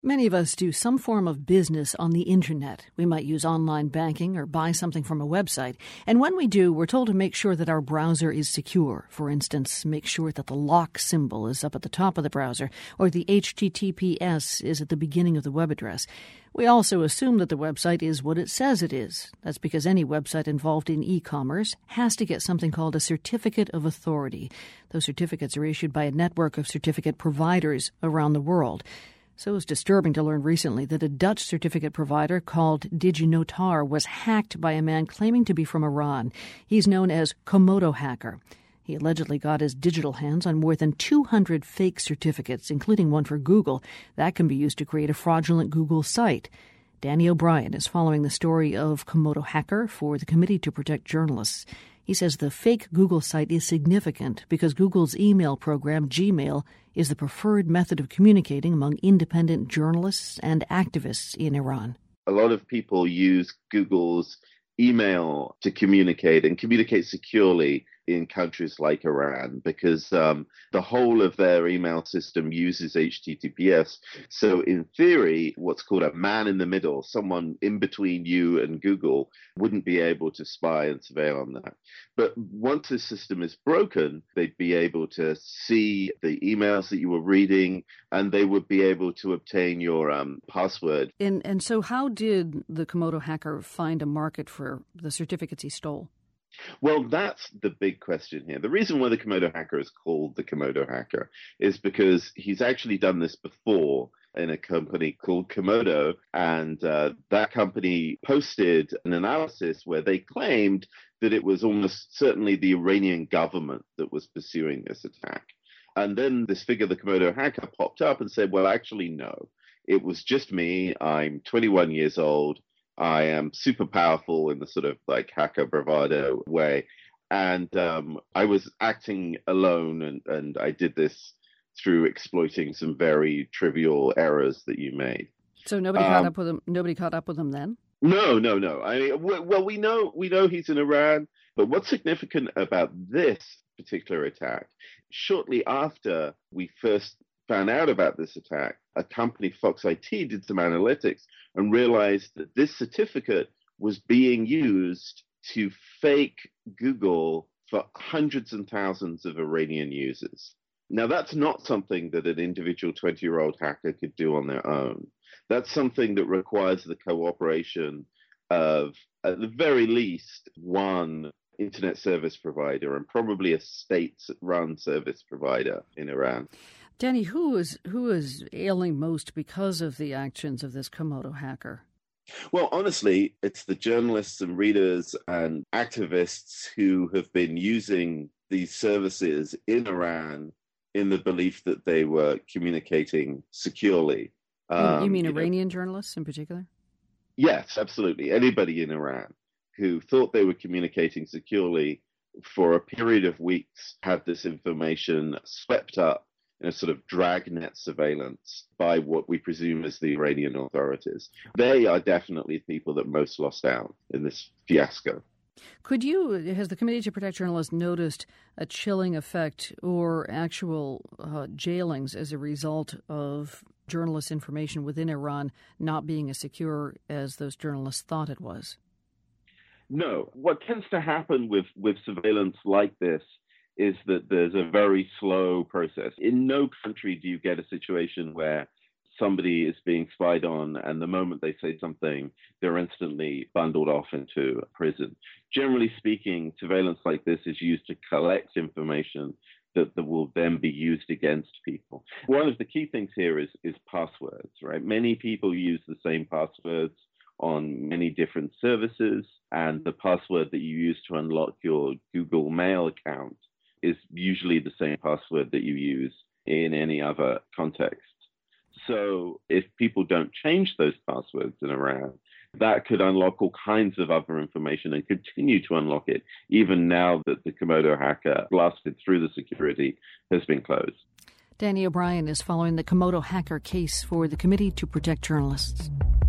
Many of us do some form of business on the internet. We might use online banking or buy something from a website. And when we do, we're told to make sure that our browser is secure. For instance, make sure that the lock symbol is up at the top of the browser or the HTTPS is at the beginning of the web address. We also assume that the website is what it says it is. That's because any website involved in e-commerce has to get something called a certificate of authority. Those certificates are issued by a network of certificate providers around the world. So it was disturbing to learn recently that a Dutch certificate provider called DigiNotar was hacked by a man claiming to be from Iran. He's known as Komodo Hacker. He allegedly got his digital hands on more than 200 fake certificates, including one for Google. That can be used to create a fraudulent Google site. Danny O'Brien is following the story of Komodo Hacker for the Committee to Protect Journalists. He says the fake Google site is significant because Google's email program, Gmail, is the preferred method of communicating among independent journalists and activists in Iran. A lot of people use Google's email to communicate and communicate securely in countries like Iran because the whole of their email system uses HTTPS. So in theory, what's called a man in the middle, someone in between you and Google, wouldn't be able to spy and surveil on that. But once this system is broken, they'd be able to see the emails that you were reading and they would be able to obtain your password. And so how did the Komodo hacker find a market for the certificates he stole? Well, that's the big question here. The reason why the Komodo hacker is called the Komodo hacker is because he's actually done this before in a company called Komodo, and that company posted an analysis where they claimed that it was almost certainly the Iranian government that was pursuing this attack. And then this figure, the Komodo hacker, popped up and said, well, actually, no, it was just me. I'm 21 years old. I am super powerful in the sort of like hacker bravado way. And I was acting alone and I did this through exploiting some very trivial errors that you made. So nobody caught up with him. Nobody caught up with him then? No. I mean, well, we know he's in Iran, but what's significant about this particular attack, shortly after we first found out about this attack, a company, Fox IT, did some analytics and realized that this certificate was being used to fake Google for hundreds and thousands of Iranian users. Now, that's not something that an individual 20-year-old hacker could do on their own. That's something that requires the cooperation of, at the very least, one internet service provider and probably a state-run service provider in Iran. Danny, who is ailing most because of the actions of this Komodo hacker? Well, honestly, it's the journalists and readers and activists who have been using these services in Iran in the belief that they were communicating securely. You mean Iranian journalists in particular? Yes, absolutely. Anybody in Iran who thought they were communicating securely for a period of weeks had this information swept up in a sort of dragnet surveillance by what we presume is the Iranian authorities. They are definitely the people that most lost out in this fiasco. Has the Committee to Protect Journalists noticed a chilling effect or actual jailings as a result of journalist information within Iran not being as secure as those journalists thought it was? No. What tends to happen with surveillance like this is that there's a very slow process. In no country do you get a situation where somebody is being spied on and the moment they say something, they're instantly bundled off into prison. Generally speaking, surveillance like this is used to collect information that will then be used against people. One of the key things here is passwords, right? Many people use the same passwords on many different services, and the password that you use to unlock your Google Mail account is usually the same password that you use in any other context. So if people don't change those passwords in Iran, that could unlock all kinds of other information and continue to unlock it, even now that the Komodo hacker blasted through the security has been closed. Danny O'Brien is following the Komodo hacker case for the Committee to Protect Journalists.